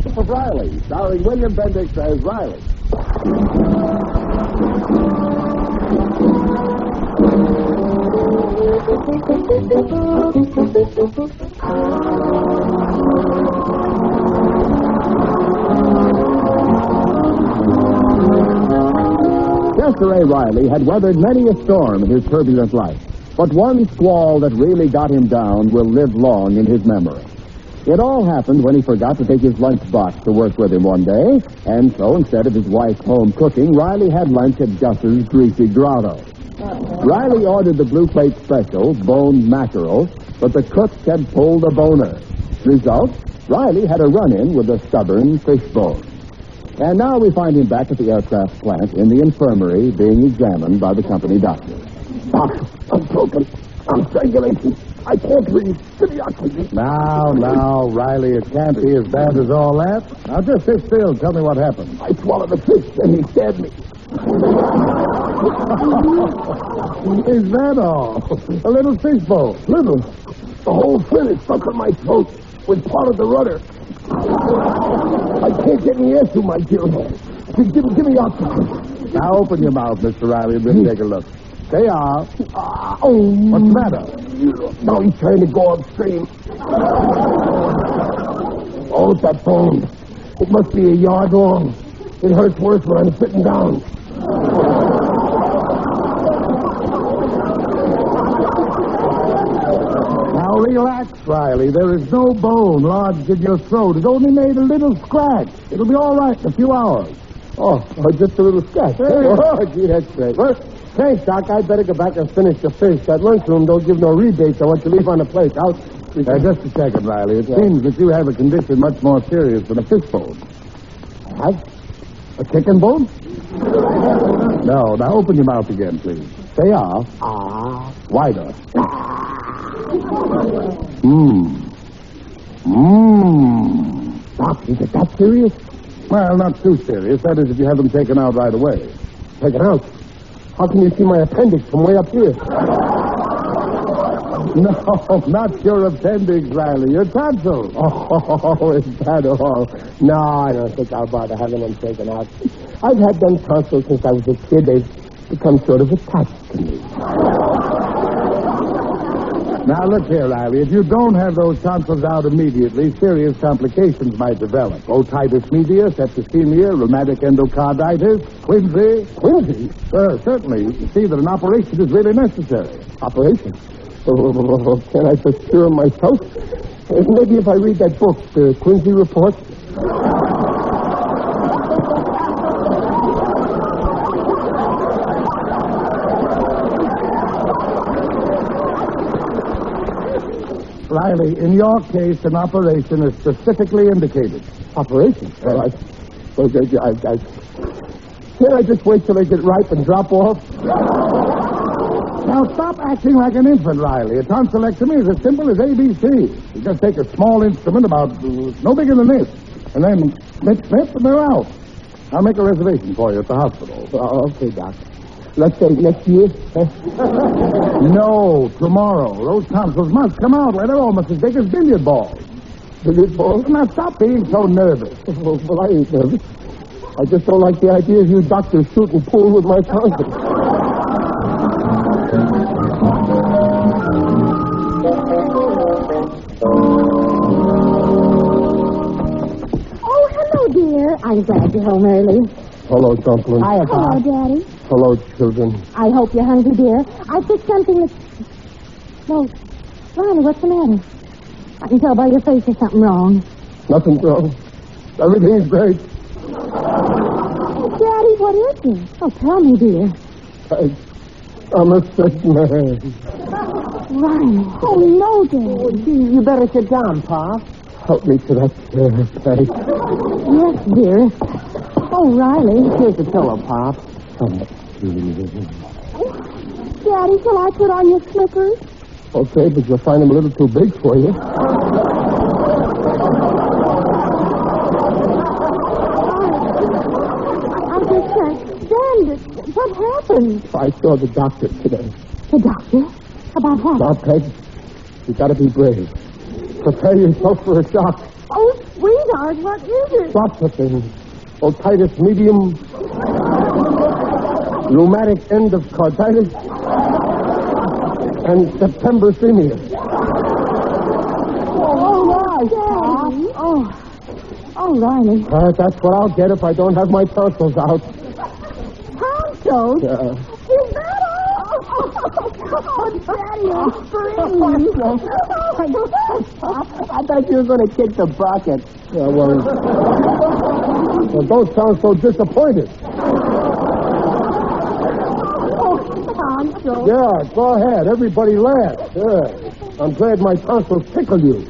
of Riley, starring William Bendix as Riley. Chester A. Riley had weathered many a storm in his turbulent life, but one squall that really got him down will live long in his memory. It all happened when he forgot to take his lunchbox to work with him one day, and so instead of his wife's home cooking, Riley had lunch at Gus's Greasy Grotto. Riley ordered the blue plate special, boned mackerel, but the cook had pulled a boner. Result, Riley had a run-in with a stubborn fish bone. And now we find him back at the aircraft plant in the infirmary being examined by the company doctor. Doc, I'm broken. I'm strangulating. I can't breathe. Give me oxygen. Now, Riley, it can't be as bad as all that. Now, just sit still and tell me what happened. I swallowed a fish and he stabbed me. Is that all? A little fish bowl. Little. The whole fin is stuck on my throat with part of the rudder. I can't get any air through my gill. Give me oxygen. Now, open your mouth, Mr. Riley, and we'll take a look. They are. What's the matter? Now he's trying to go upstream. Oh, it's that bone. It must be a yard long. It hurts worse when I'm sitting down. Now relax, Riley. There is no bone lodged in your throat. It only made a little scratch. It'll be all right in a few hours. Oh, just a little scratch. Oh, gee, that's great. Well, thanks, Doc. I'd better go back and finish the fish. That lunchroom don't give no rebates on what you leave on the plate. Just a second, Riley. It seems that you have a condition much more serious than a fish bone. What? A chicken bone? No. Now open your mouth again, please. Stay off. Wider. Doc, is it that serious? Well, not too serious. That is, if you have them taken out right away. Taken out? How can you see my appendix from way up here? No, not your appendix, Riley. Your tonsils. Oh, is that all? No, I don't think I'll bother having them taken out. I've had them tonsils since I was a kid. They've become sort of attached to me. Now, look here, Riley. If you don't have those tonsils out immediately, serious complications might develop. Otitis media, septicemia, rheumatic endocarditis, quinsy. Quinsy? Certainly. You see that an operation is really necessary. Operation? Oh, can I just cure myself? Maybe if I read that book, the Quinsy Report. Riley, in your case, an operation is specifically indicated. Operation? Can't I just wait till they get ripe and drop off? Now, stop acting like an infant, Riley. A tonsillectomy is as simple as ABC. You just take a small instrument about no bigger than this, and then snip, and they're out. I'll make a reservation for you at the hospital. Okay, Doc. Let's say next year. No, tomorrow. Those tonsils must come out. They're almost as big as billiard balls. Billiard balls? Now, stop being so nervous. Well, I ain't nervous. I just don't like the idea of you doctors shooting pool with my tonsils. Oh, hello, dear. I'm glad you're home early. Hello, Dumplin. Hello, Daddy. Hello, children. I hope you're hungry, dear. I picked something that's... Well, Riley, what's the matter? I can tell by your face there's something wrong. Nothing's wrong. Everything's great. Daddy, what is it? Oh, tell me, dear. I'm a sick man. Riley. Oh, no, Daddy. You better sit down, Pa. Help me to that chair, thanks. Yes, dear. Oh, Riley. Here's the pillow, Pop. Daddy, shall I put on your slippers? Okay, but you'll find them a little too big for you. I just can't stand it. What happened? I saw the doctor today. The doctor? About what? Now, Peg, you gotta be brave. Prepare yourself for a shock. Oh, sweetheart. sweetheart, what is it? Lots of things. Otitis medium, rheumatic endocarditis, and septemberemia. Daddy. Oh, Riley. That's what I'll get if I don't have my tonsils out. Tonsils? Yeah. Is that all? Oh, Daddy, you're screaming. I thought you were going to kick the bucket. Yeah, well, don't sound so disappointed. Tonsils. Yeah, go ahead. Everybody laugh. Yeah. I'm glad my tonsils tickle you.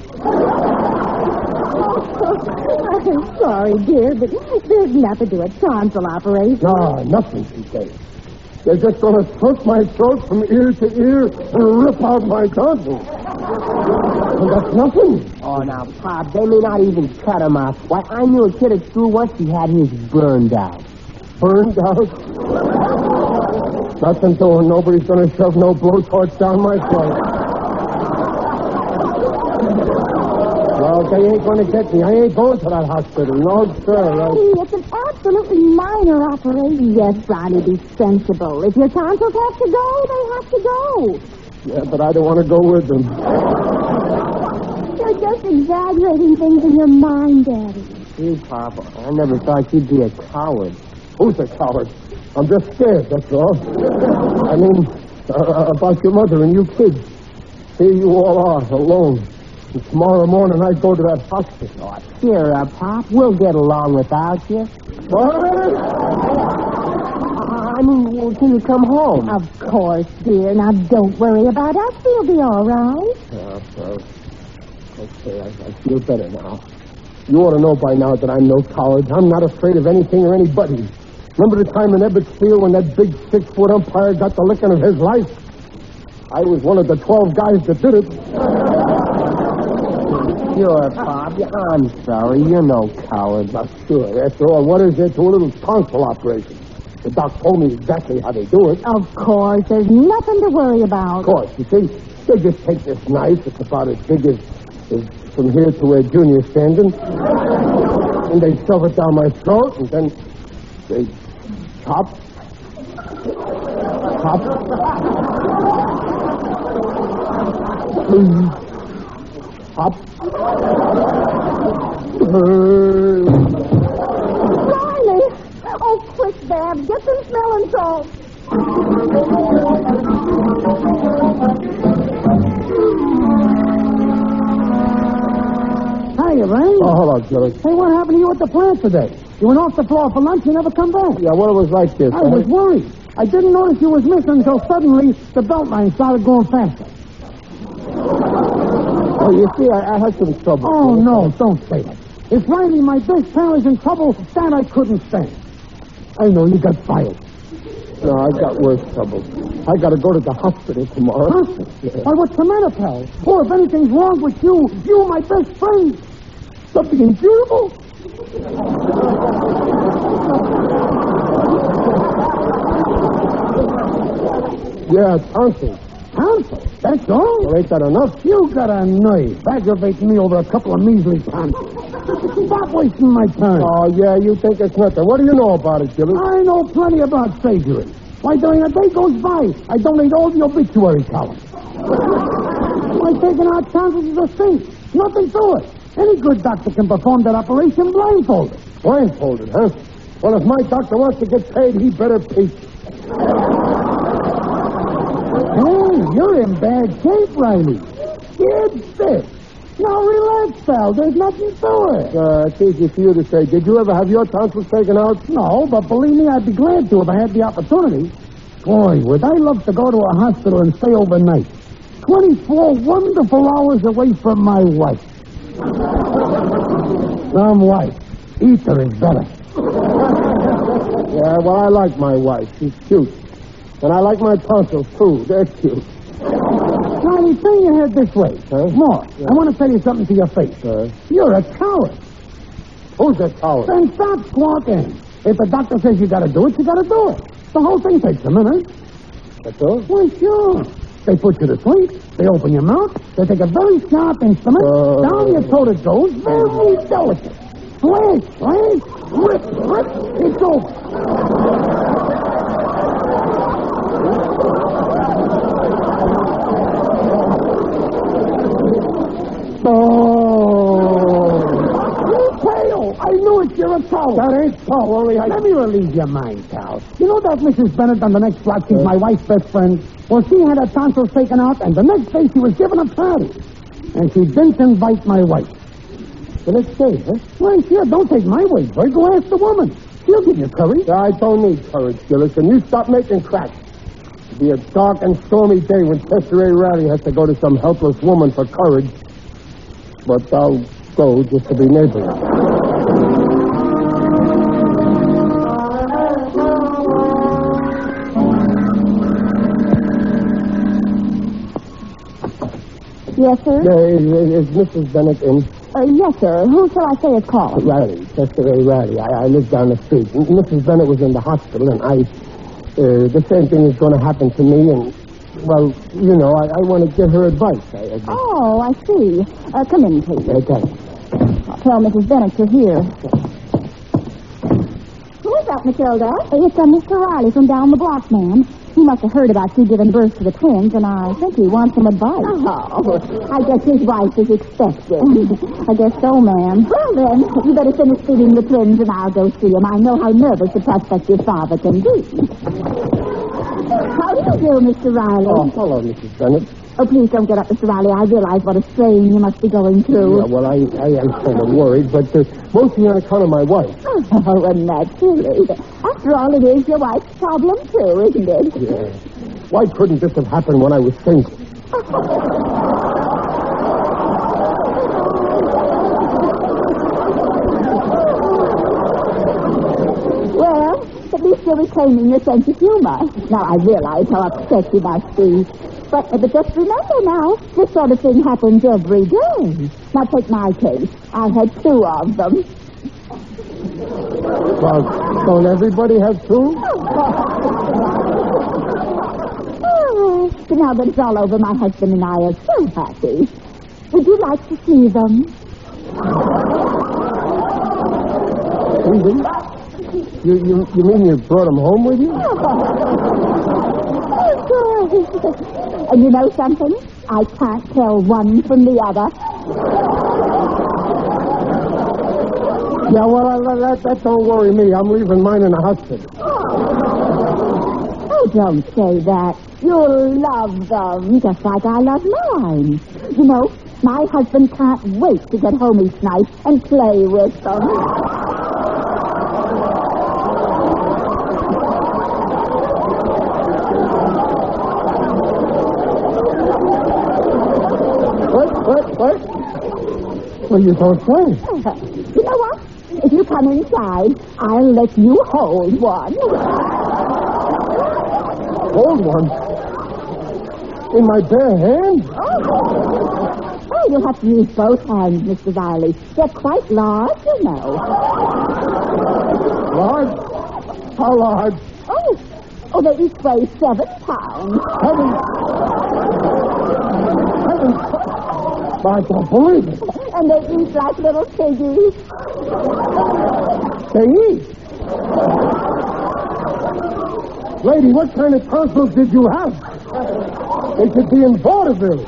I'm sorry, dear, but there's nothing to a tonsil operation. No, nothing, she says. They're just going to slit my throat from ear to ear and rip out my tonsils. And that's nothing. Oh, now, Pop, they may not even cut him off. Why, I knew a kid at school once he had his burned out. Burned out? Nothing doing. Nobody's going to shove no blowtorch down my throat. Well, they ain't going to get me. I ain't going to that hospital. No, sir. It's an absolutely minor operation. Yes, Ronnie, be sensible. If your tonsils have to go, they have to go. Yeah, but I don't want to go with them. You're just exaggerating things in your mind, Daddy. Gee, Pop, I never thought you'd be a coward. Who's a coward? I'm just scared, that's all. I mean, about your mother and you kids. Here you all are, alone. And tomorrow morning I go to that hospital. Oh, cheer up, Pop. We'll get along without you. What? I mean, till you come home. Of course, dear. Now, don't worry about us. We'll be all right. Yeah, well, okay, I feel better now. You ought to know by now that I'm no coward. I'm not afraid of anything or anybody. Remember the time in Ebbetsfield when that big 6-foot umpire got the licking of his life? I was one of the 12 guys that did it. Sure, Pop. I'm sorry. You're no coward. Not sure. After all, what is there to a little tonsil operation? The doc told me exactly how they do it. Of course. There's nothing to worry about. Of course. You see, they just take this knife. It's about as big as from here to where Junior's standing. And they shove it down my throat, and then they chop. Hop. Riley! Oh, quick, Babs. Get some smelling salts. Hiya, Ray. Oh, hello, Gilly. Hey, what happened to you at the plant today? You went off the floor for lunch and never come back. Yeah, well, it was like this. I was worried. I didn't notice you was missing until suddenly the belt line started going faster. Oh, you see, I had some trouble. Oh, no, don't say that. If Riley, my best pal, is in trouble, that I couldn't stand. I know you got fired. No, I got worse trouble. I got to go to the hospital tomorrow. Hospital? Yeah. Why, what's the matter, pal? Oh, if anything's wrong with you, you're my best friend. Something incurable? Yeah, tonsils. Tonsils? That's all? Well, ain't that enough? You got a nerve aggravating me over a couple of measly tonsils. Stop wasting my time. Oh, yeah, you think it's nothing. What do you know about it, Gilly? I know plenty about surgery. Why, during a day goes by, I donate all the obituary columns. Why, taking out tonsils is a thing. Nothing to it. Any good doctor can perform that operation blindfolded. Blindfolded, huh? Well, if my doctor wants to get paid, he better peek. Hey, you're in bad shape, Riley. Scared stiff. Now relax, pal. There's nothing to it. It's easy for you to say. Did you ever have your tonsils taken out? No, but believe me, I'd be glad to if I had the opportunity. Boy, would I love to go to a hospital and stay overnight. 24 wonderful hours away from my wife. Some wife. Ether is better. Yeah, well, I like my wife. She's cute. And I like my tonsils, too. They're cute. Riley, turn your head this way. Huh? More. I want to tell you something to your face. You're a coward. Who's a coward? Then stop squawking. If the doctor says you got to do it, you got to do it. The whole thing takes a minute. That's all? Why, sure. They put you to sleep. They open your mouth. They take a very sharp instrument. Down your throat it goes. Very delicate. Flash! Rip! It's over. I knew it, you're a towel. That ain't so, only Let me relieve your mind, pal. You know that Mrs. Bennett on the next block, she's my wife's best friend? Well, she had her tonsils taken out, and the next day she was given a party. And she didn't invite my wife. The next day, huh? Well, sure, don't take my word for it. Go ask the woman. She'll give you courage. I don't need courage, Gillis, and you stop making cracks. It'll be a dark and stormy day when Chester A. Riley has to go to some helpless woman for courage. But I'll go just to be neighborly. Yes, sir? Is Mrs. Bennett in? Yes, sir. Who shall I say is calling? Riley, Chester A. Riley. I live down the street. Mrs. Bennett was in the hospital, and the same thing is going to happen to me, and, well, you know, I want to give her advice. Oh, I see. Come in, please. Okay. I'll tell Mrs. Bennett you're here. Who is that, Matilda? It's Mr. Riley from down the block, ma'am. He must have heard about you giving birth to the twins, and I think he wants some advice. Oh, I guess his wife is expecting. I guess so, ma'am. Well, then, you better finish feeding the twins, and I'll go see him. I know how nervous the prospective father can be. How do you do, Mr. Riley? Oh, hello, Mrs. Bennett. Oh, please don't get up, Mr. Riley. I realize what a strain you must be going through. Yeah, well, I am kind of worried, but mostly on account of my wife. Oh, and naturally. After all, it is your wife's problem, too, isn't it? Yeah. Why couldn't this have happened when I was single? Well, at least you're retaining your sense of humor. Now, I realize how upset you must be. But just remember now, this sort of thing happens every day. Now, take my case. I had 2 of them. Well, don't everybody have 2? Oh, but now that it's all over, my husband and I are so happy. Would you like to see them? You mean you brought them home with you? And you know something? I can't tell one from the other. Yeah, well, that don't worry me. I'm leaving mine in the hospital. Oh, don't say that. You'll love them, just like I love mine. You know, my husband can't wait to get home each night and play with them. What? Well, you don't say. You know what? If you come inside, I'll let you hold one. Hold one? In my bare hand? Oh, you'll have to use both hands, Mr. Riley. They're quite large, you know. Large? How large? Oh, they each weigh 7 pounds. Heavens! I don't believe it. And they eat like little piggies. They eat? Lady, what kind of tonsils did you have? They should be in vaudeville.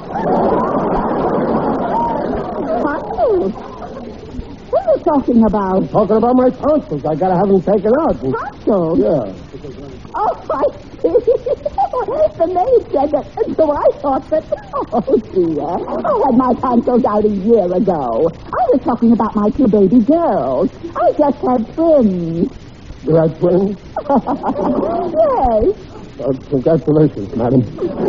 Tonsils? What are you talking about? I'm talking about my tonsils. I gotta have them taken out. Tonsils? Yeah. Oh, I see. The maid said that, and so I thought that, oh, dear. I had my tonsils out a year ago. I was talking about my 2 baby girls. I just had twins. You had twins? Yes. Congratulations, madam.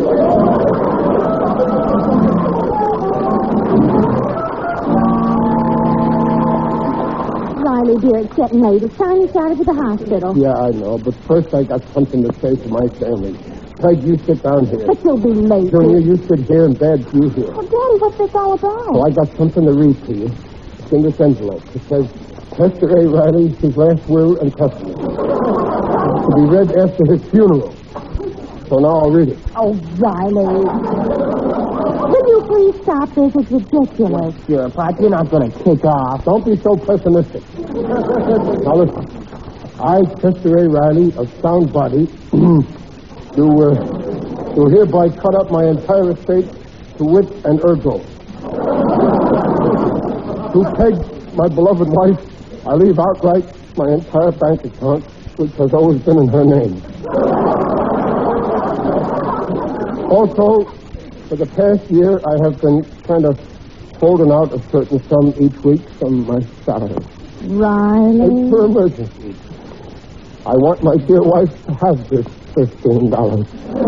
Riley, dear, it's getting late. It's time you started to the hospital. Yeah, I know, but first I got something to say to my family. Peg, you sit down here. But you'll be late. Junior, you sit here, and Dad, you here. Well, Daddy, what's this all about? So I got something to read to you. It's in this envelope. It says, Chester A. Riley, his last will and testament. To be read after his funeral. So now I'll read it. Oh, Riley. Will you please stop this? It's ridiculous. Sure, Pop, you're not going to kick off. Don't be so pessimistic. Now listen. I, Chester A. Riley, of sound body, do hereby cut up my entire estate to wit and ergo. To Peg, my beloved wife, I leave outright my entire bank account, which has always been in her name. Also, for the past year, I have been kind of holding out a certain sum each week from my salary. Riley? It's for emergencies. I want my dear wife to have this $15,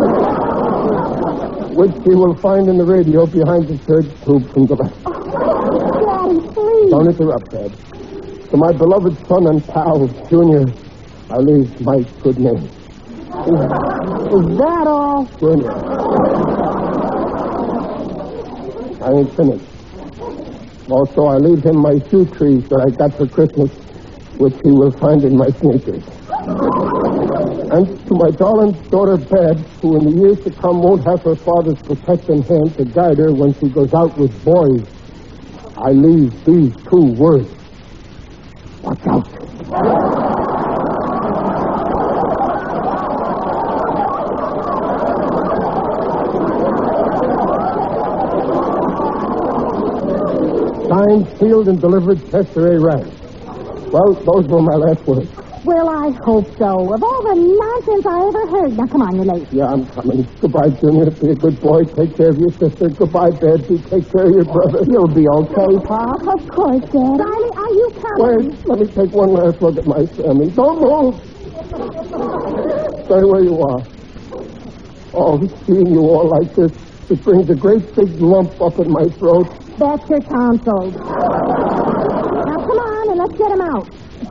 which she will find in the radio behind the third tube from the left. Daddy, please. Don't interrupt, Dad. To my beloved son and pal, Junior, I leave my good name. Is that all? Junior. I ain't finished. Also, I leave him my shoe trees that I got for Christmas, which he will find in my sneakers. And to my darling daughter, Bed, who in the years to come won't have her father's protecting hand to guide her when she goes out with boys, I leave these 2 words. Watch out. Signed, sealed, and delivered, Chester A. Riley. Well, those were my last words. Well, I hope so. Of all the nonsense I ever heard. Now, come on, you're late. Yeah, I'm coming. Goodbye, Junior. Be a good boy. Take care of your sister. Goodbye, Dad. Take care of your brother. You'll be okay, Pop. Of course, Dad. Riley, are you coming? Wait, let me take one last look at my Sammy. Don't move. Stay where you are. Oh, seeing you all like this, it brings a great big lump up in my throat. That's your tonsils. Now, come on, and let's get him out.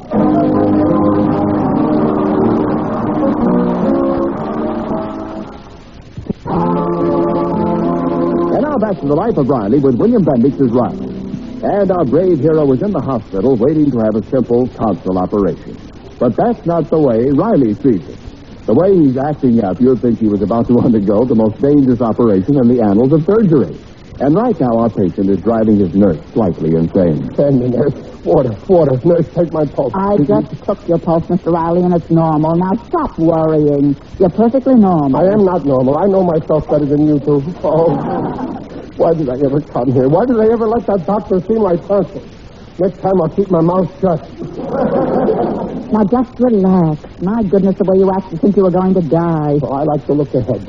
And now back to the life of Riley with William Bendix as Riley. And our brave hero was in the hospital waiting to have a simple tonsil operation. But that's not the way Riley sees it. The way he's acting up, you'd think he was about to undergo the most dangerous operation in the annals of surgery. And right now, our patient is driving his nurse slightly insane. Send me, nurse. Water. Nurse, take my pulse. I just took your pulse, Mr. Riley, and it's normal. Now, stop worrying. You're perfectly normal. I am not normal. I know myself better than you do. Oh, why did I ever come here? Why did I ever let that doctor see my tonsils? Next time I'll keep my mouth shut. Now, just relax. My goodness, the way you acted since you were going to die. Oh, I like to look ahead.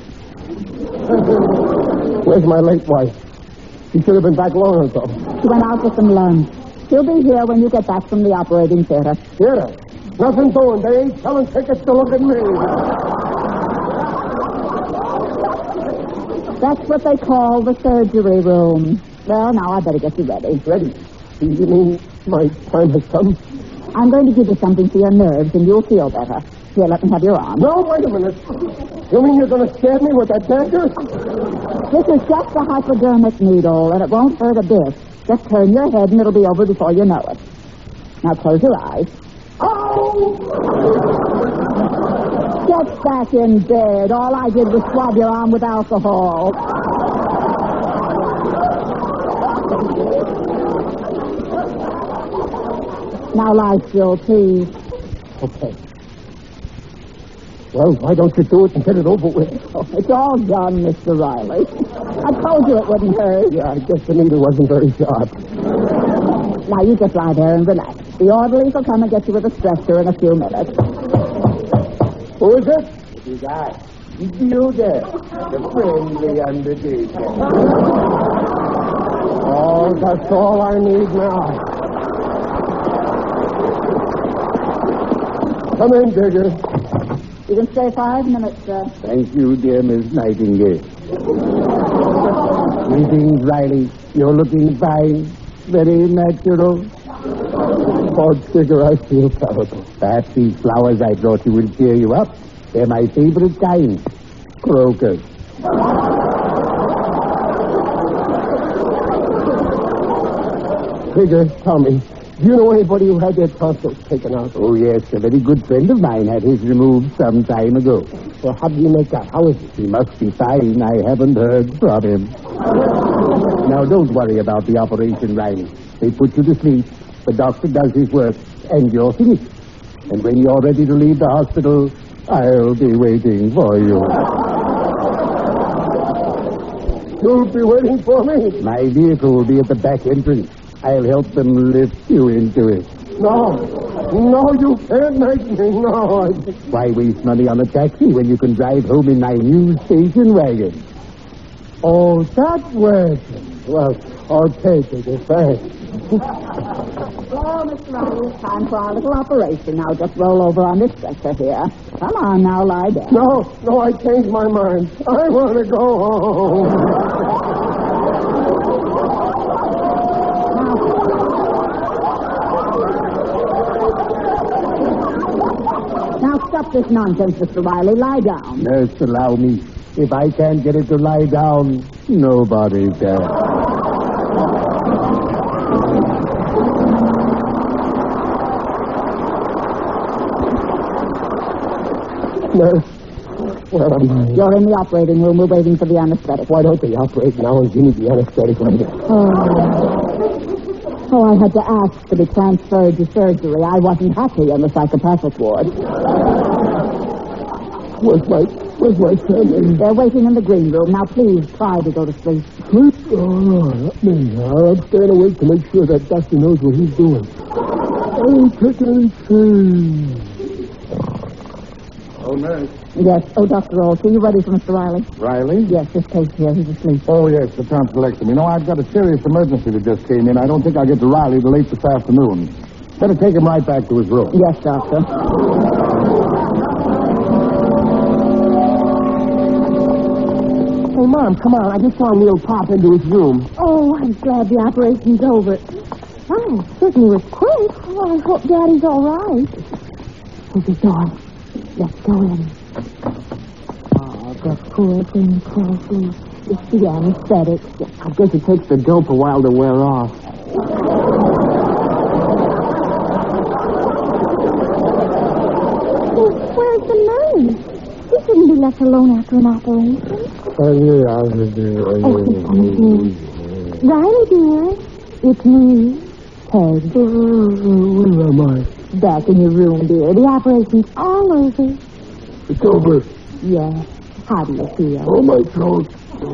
Where's my late wife? She should have been back long ago. She went out for some lunch. She'll be here when you get back from the operating theater. Theater? Nothing doing. They ain't selling tickets to look at me. That's what they call the surgery room. Well, now I better get you ready. Ready? You mean my time has come? I'm going to give you something for your nerves, and you'll feel better. Here, let me have your arm. No, wait a minute. You mean you're going to stab me with that dagger? This is just a hypodermic needle, and it won't hurt a bit. Just turn your head, and it'll be over before you know it. Now close your eyes. Oh! Get back in bed. All I did was swab your arm with alcohol. Now lie still, please. Okay. Well, why don't you do it and get it over with? Oh, it's all done, Mr. Riley. I told you it wouldn't hurt. Yeah, I guess the needle wasn't very sharp. Now you just lie there and relax. The orderlies will come and get you with a stretcher in a few minutes. Who is it? You guys. You there. The friendly undertaker. Oh, that's all I need now. Come in, Digger. You can stay 5 minutes, sir. Thank you, dear Miss Nightingale. Greetings, Riley. You're looking fine. Very natural. Oh, Digger, I feel terrible. Perhaps these flowers I brought you will cheer you up. They're my favorite kind. Crocus. Digger, tell me, do you know anybody who had their tonsils taken out? Oh, yes. A very good friend of mine had his removed some time ago. Well, how do you make that? How is it? He must be fine. I haven't heard from him. Now, don't worry about the operation, Riley. They put you to sleep, the doctor does his work, and you're finished. And when you're ready to leave the hospital, I'll be waiting for you. You'll be waiting for me? My vehicle will be at the back entrance. I'll help them lift you into it. No, you can't make me. No. Why waste money on a taxi when you can drive home in my new station wagon? Oh, that way. Well, okay, Digger, thanks. Oh, Mr. Riley, it's time for our little operation. Now just roll over on this stretcher here. Come on, now lie down. No, I changed my mind. I want to go home. Now stop this nonsense, Mr. Riley. Lie down. Nurse, allow me. If I can't get it to lie down, nobody can. Nurse, where am I? You're in the operating room. We're waiting for the anesthetic. Why don't they operate now and give me the anesthetic later? Oh, I had to ask to be transferred to surgery. I wasn't happy on the psychopathic ward. Where's my family? They're waiting in the green room. Now, please, try to go to sleep. Sleep? Oh, no, not me. I'm staying awake to make sure that doctor knows what he's doing. I'm taking it easy. Oh, nurse. Yes. Oh, Dr. Olson, you ready for Mr. Riley? Riley? Yes, this case here. He's asleep. Oh, yes, the tonsillectomy. You know, I've got a serious emergency that just came in. I don't think I'll get to Riley till late this afternoon. Better take him right back to his room. Yes, doctor. Hey, Mom, come on. I just saw Neil pop into his room. Oh, I'm glad the operation's over. Oh, it certainly was quick. Oh, I hope Daddy's all right. Here's the door. Let's go in. Oh, the poor thing, Cassie. It's the anesthetic. I guess it takes the dope a while to wear off. Where's the nurse? She shouldn't be left alone after an operation. Oh, it's coming. Riley, dear. It's me, Peg. Where am I? Back in your room, dear. The operation's all over. It's over. Yes. How do you feel? Oh, my throat.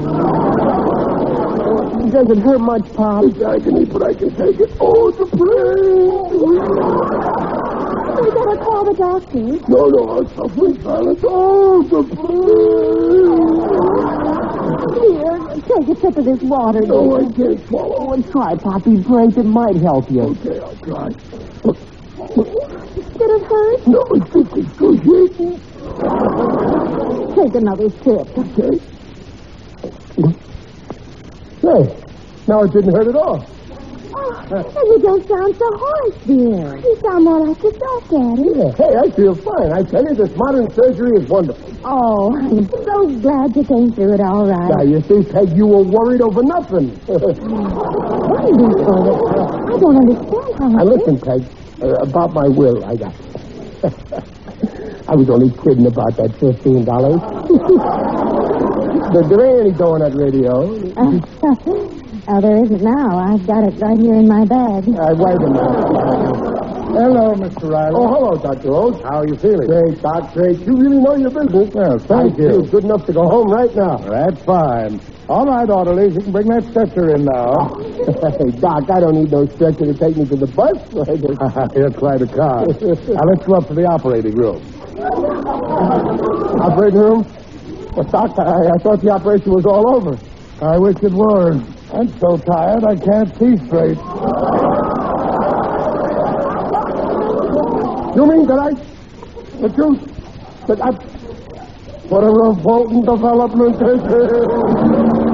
Does it hurt much, Pop? It's agony, but I can take it. Oh, the pain. We better call the doctor. No, I'm suffering silence. Oh, the pain. Here, take a sip of this water, dear. No, I can't swallow. Oh, and try, Poppy. Break. It might help you. Okay, I'll try. Did it hurt? No, it's just excruciating. Take another sip. Okay. Hey, now it didn't hurt at all. Oh, you don't sound so hoarse, dear. You sound more like yourself, Daddy. Yeah. Hey, I feel fine. I tell you, this modern surgery is wonderful. Oh, I'm so glad you came through it all right. Now, you see, Peg, you were worried over nothing. What are you doing for it? I don't understand how Now, listen, Peg, about my will, I got I was only kidding about that $15. There ain't any dough on that radio. Oh, there isn't now. I've got it right here in my bag. Wait a minute. Hello, Mr. Riley. Oh, hello, Dr. Oates. How are you feeling? Great, Doc, great. You really know your business. Well, thank I you. feel good enough to go home right now. That's fine. All right, orderlies, you can bring that stretcher in now. Hey, Doc, I don't need no stretcher to take me to the bus. Here's quite a car. Now, let's go up to the operating room. Operating room? Well, Doc, I thought the operation was all over. I wish it were. I'm so tired I can't see straight. You mean that what a revolting development this is.